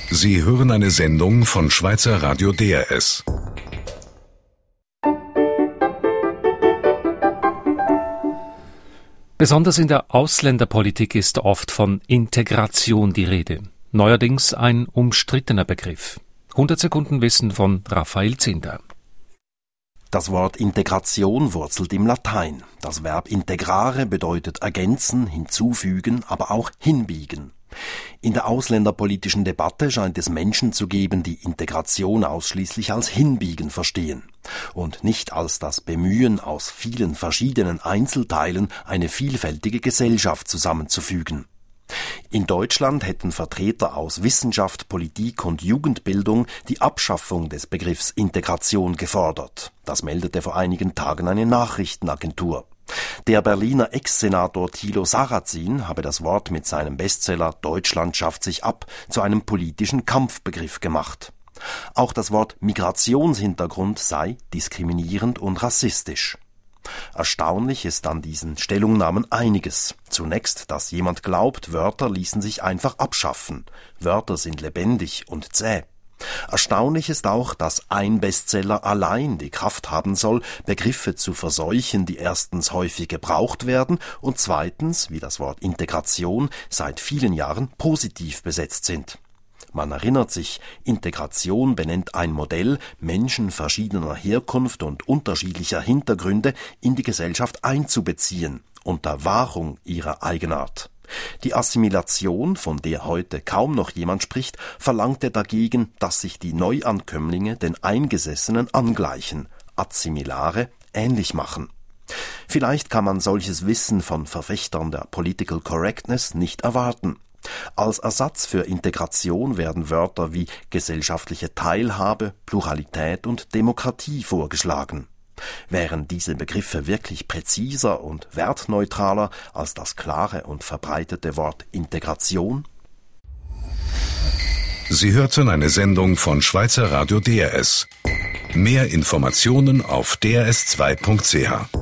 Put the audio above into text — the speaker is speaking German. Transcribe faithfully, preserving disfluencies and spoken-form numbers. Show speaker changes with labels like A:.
A: Sie hören eine Sendung von Schweizer Radio D R S.
B: Besonders in der Ausländerpolitik ist oft von Integration die Rede. Neuerdings ein umstrittener Begriff. hundert Sekunden Wissen von Raphael Zinder.
C: Das Wort Integration wurzelt im Latein. Das Verb integrare bedeutet ergänzen, hinzufügen, aber auch hinbiegen. In der ausländerpolitischen Debatte scheint es Menschen zu geben, die Integration ausschließlich als Hinbiegen verstehen und nicht als das Bemühen, aus vielen verschiedenen Einzelteilen eine vielfältige Gesellschaft zusammenzufügen. In Deutschland hätten Vertreter aus Wissenschaft, Politik und Jugendbildung die Abschaffung des Begriffs Integration gefordert. Das meldete vor einigen Tagen eine Nachrichtenagentur. Der Berliner Ex-Senator Thilo Sarrazin habe das Wort mit seinem Bestseller »Deutschland schafft sich ab« zu einem politischen Kampfbegriff gemacht. Auch das Wort Migrationshintergrund sei diskriminierend und rassistisch. Erstaunlich ist an diesen Stellungnahmen einiges. Zunächst, dass jemand glaubt, Wörter ließen sich einfach abschaffen. Wörter sind lebendig und zäh. Erstaunlich ist auch, dass ein Bestseller allein die Kraft haben soll, Begriffe zu verseuchen, die erstens häufig gebraucht werden und zweitens, wie das Wort Integration, seit vielen Jahren positiv besetzt sind. Man erinnert sich, Integration benennt ein Modell, Menschen verschiedener Herkunft und unterschiedlicher Hintergründe in die Gesellschaft einzubeziehen, unter Wahrung ihrer Eigenart. Die Assimilation, von der heute kaum noch jemand spricht, verlangte dagegen, dass sich die Neuankömmlinge den Eingesessenen angleichen, assimilare, ähnlich machen. Vielleicht kann man solches Wissen von Verfechtern der Political Correctness nicht erwarten. Als Ersatz für Integration werden Wörter wie gesellschaftliche Teilhabe, Pluralität und Demokratie vorgeschlagen. Wären diese Begriffe wirklich präziser und wertneutraler als das klare und verbreitete Wort Integration?
A: Sie hörten eine Sendung von Schweizer Radio D R S. Mehr Informationen auf d r s zwei punkt c h.